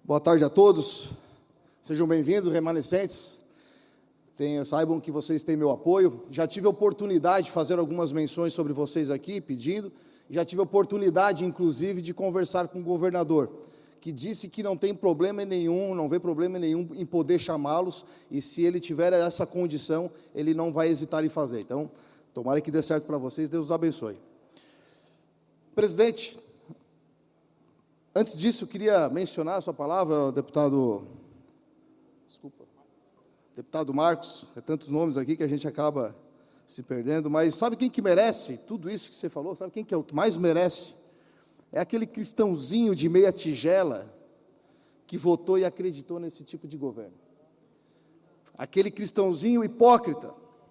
Boa tarde a todos, sejam bem-vindos, remanescentes. Saibam que vocês têm meu apoio. Já tive a oportunidade de fazer algumas menções sobre vocês aqui, pedindo. Já tive a oportunidade, inclusive, de conversar com o governador, que disse que não tem problema nenhum, não vê problema nenhum em poder chamá-los, e se ele tiver essa condição, ele não vai hesitar em fazer. Então, tomara que dê certo para vocês, Deus os abençoe. Presidente, antes disso, eu queria mencionar a sua palavra, deputado Marcos, é tantos nomes aqui que a gente acaba se perdendo, mas sabe quem que merece tudo isso que você falou? Sabe quem que é o que mais merece? É aquele cristãozinho de meia tigela que votou e acreditou nesse tipo de governo. Aquele cristãozinho hipócrita.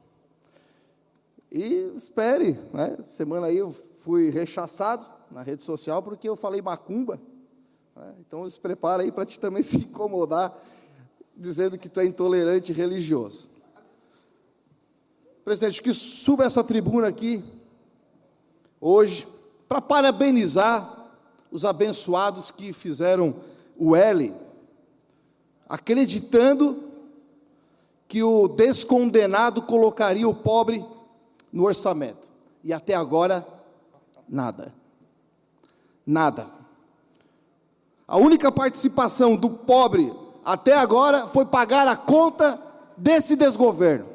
E espere, né? Semana aí eu fui rechaçado na rede social porque eu falei macumba, né? Então se prepara aí para te também se incomodar, dizendo que tu é intolerante e religioso. Presidente, que suba essa tribuna aqui, hoje, para parabenizar os abençoados que fizeram o L, acreditando que o descondenado colocaria o pobre no orçamento. E até agora, nada. Nada. A única participação do pobre até agora foi pagar a conta desse desgoverno.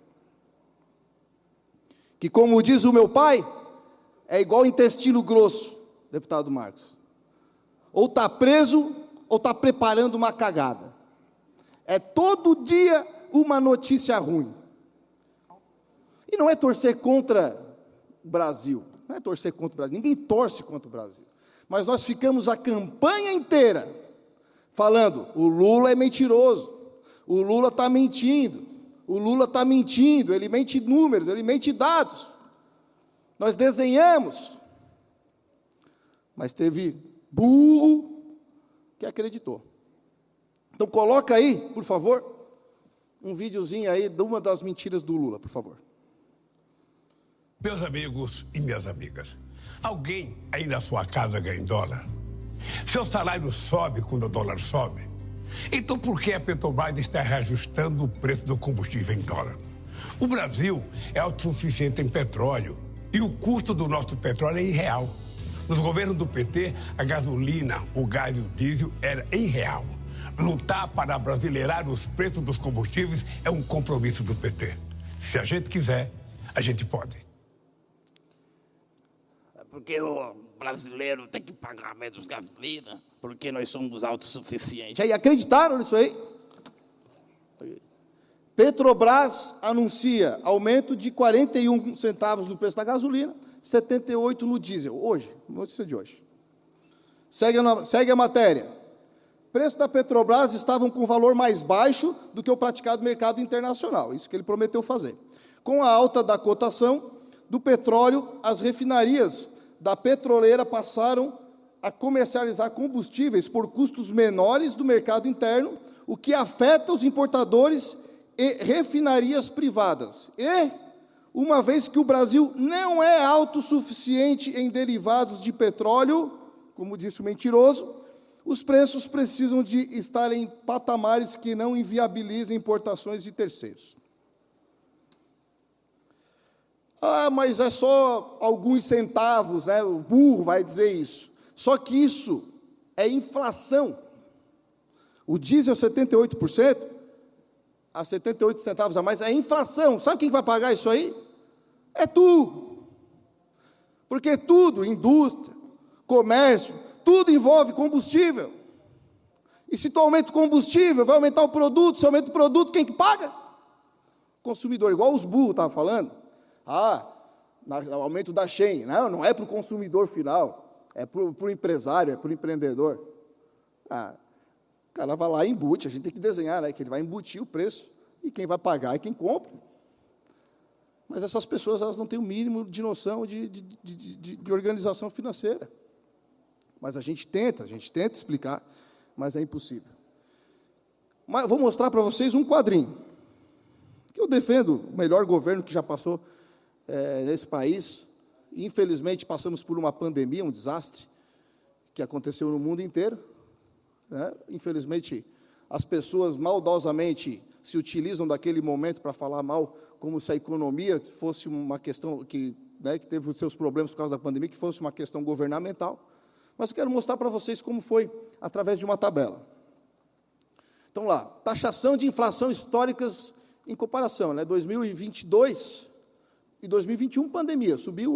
Que, como diz o meu pai, é igual intestino grosso, deputado Marcos. Ou está preso, ou está preparando uma cagada. É todo dia uma notícia ruim. E não é torcer contra o Brasil. Não é torcer contra o Brasil. Ninguém torce contra o Brasil. Mas nós ficamos a campanha inteira falando, o Lula é mentiroso, o Lula está mentindo, o Lula está mentindo, ele mente números, ele mente dados. Nós desenhamos, mas teve burro que acreditou. Então coloca aí, por favor, um videozinho aí de uma das mentiras do Lula, por favor. Meus amigos e minhas amigas, alguém aí na sua casa ganha em dólar? Seu salário sobe quando o dólar sobe? Então por que a Petrobras está reajustando o preço do combustível em dólar? O Brasil é autossuficiente em petróleo e o custo do nosso petróleo é irreal. No governo do PT, a gasolina, o gás e o diesel era irreal. Lutar para abrasileirar os preços dos combustíveis é um compromisso do PT. Se a gente quiser, a gente pode. Porque o brasileiro tem que pagar menos gasolina, porque nós somos autossuficientes. E acreditaram nisso aí? Petrobras anuncia aumento de 41 centavos no preço da gasolina, 78 no diesel, hoje, notícia de hoje. Segue a matéria. Preço da Petrobras estavam com valor mais baixo do que o praticado no mercado internacional, isso que ele prometeu fazer. Com a alta da cotação do petróleo, as refinarias da petroleira passaram a comercializar combustíveis por custos menores do mercado interno, o que afeta os importadores e refinarias privadas. E, uma vez que o Brasil não é autossuficiente em derivados de petróleo, como disse o mentiroso, os preços precisam de estar em patamares que não inviabilizem importações de terceiros. Ah, mas é só alguns centavos, né? O burro vai dizer isso. Só que isso é inflação. O diesel 78%, a 78 centavos a mais, é inflação. Sabe quem vai pagar isso aí? É tu. Porque tudo, indústria, comércio, tudo envolve combustível. E se tu aumenta o combustível, vai aumentar o produto. Se aumenta o produto, quem que paga? O consumidor, igual os burros estavam falando. Aumento da Shein. Não é para o consumidor final, é para o empresário, é para o empreendedor. O cara vai lá e embute, a gente tem que desenhar, né, que ele vai embutir o preço, e quem vai pagar é quem compra. Mas essas pessoas, elas não têm o mínimo de noção de organização financeira. Mas a gente tenta explicar, mas é impossível. Mas vou mostrar para vocês um quadrinho, que eu defendo o melhor governo que já passou nesse país. Infelizmente, passamos por uma pandemia, um desastre, que aconteceu no mundo inteiro. né? Infelizmente, as pessoas maldosamente se utilizam daquele momento para falar mal, como se a economia fosse uma questão que, né, que teve os seus problemas por causa da pandemia, que fosse uma questão governamental. Mas eu quero mostrar para vocês como foi através de uma tabela. Então, lá, taxação de inflação históricas em comparação, né? 2022 e 2021, pandemia, subiu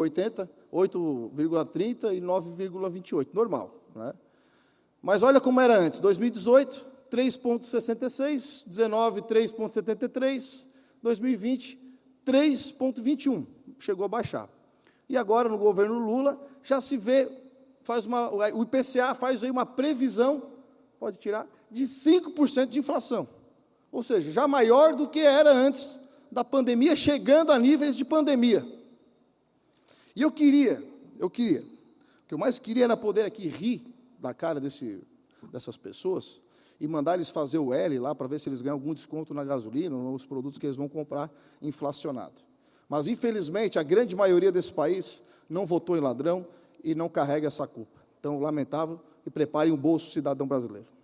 8,30 e 9,28, normal, né? Mas olha como era antes, 2018, 3,66, 19, 3,73, 2020, 3,21, chegou a baixar. E agora, no governo Lula, já se vê, o IPCA faz aí uma previsão, pode tirar, de 5% de inflação. Ou seja, já maior do que era antes da pandemia, chegando a níveis de pandemia. E o que eu mais queria era poder aqui rir da cara dessas pessoas e mandar eles fazer o L lá para ver se eles ganham algum desconto na gasolina ou nos produtos que eles vão comprar inflacionado. Mas, infelizmente, a grande maioria desse país não votou em ladrão e não carrega essa culpa. Então, lamentável, e preparem o bolso cidadão brasileiro.